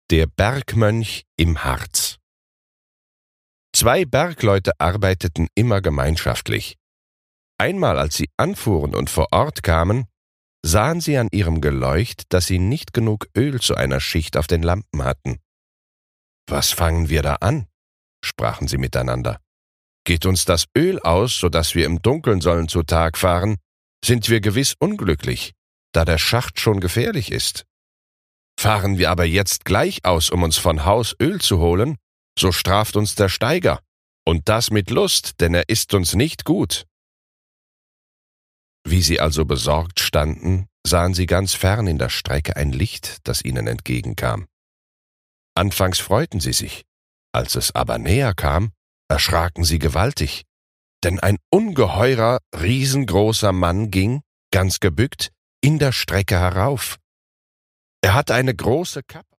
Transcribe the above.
Der Bergmönch im Harz. 2 Bergleute arbeiteten immer gemeinschaftlich. Einmal, als sie anfuhren und vor Ort kamen, sahen sie an ihrem Geleucht, dass sie nicht genug Öl zu einer Schicht auf den Lampen hatten. »Was fangen wir da an?« sprachen sie miteinander. »Geht uns das Öl aus, so dass wir im Dunkeln sollen zu Tag fahren, sind wir gewiss unglücklich, da der Schacht schon gefährlich ist. Fahren wir aber jetzt gleich aus, um uns von Haus Öl zu holen, so straft uns der Steiger, und das mit Lust, denn er ist uns nicht gut.« Wie sie also besorgt standen, sahen sie ganz fern in der Strecke ein Licht, das ihnen entgegenkam. Anfangs freuten sie sich, als es aber näher kam, erschraken sie gewaltig, denn ein ungeheurer, riesengroßer Mann ging, ganz gebückt, in der Strecke herauf. Er hatte eine große Kappe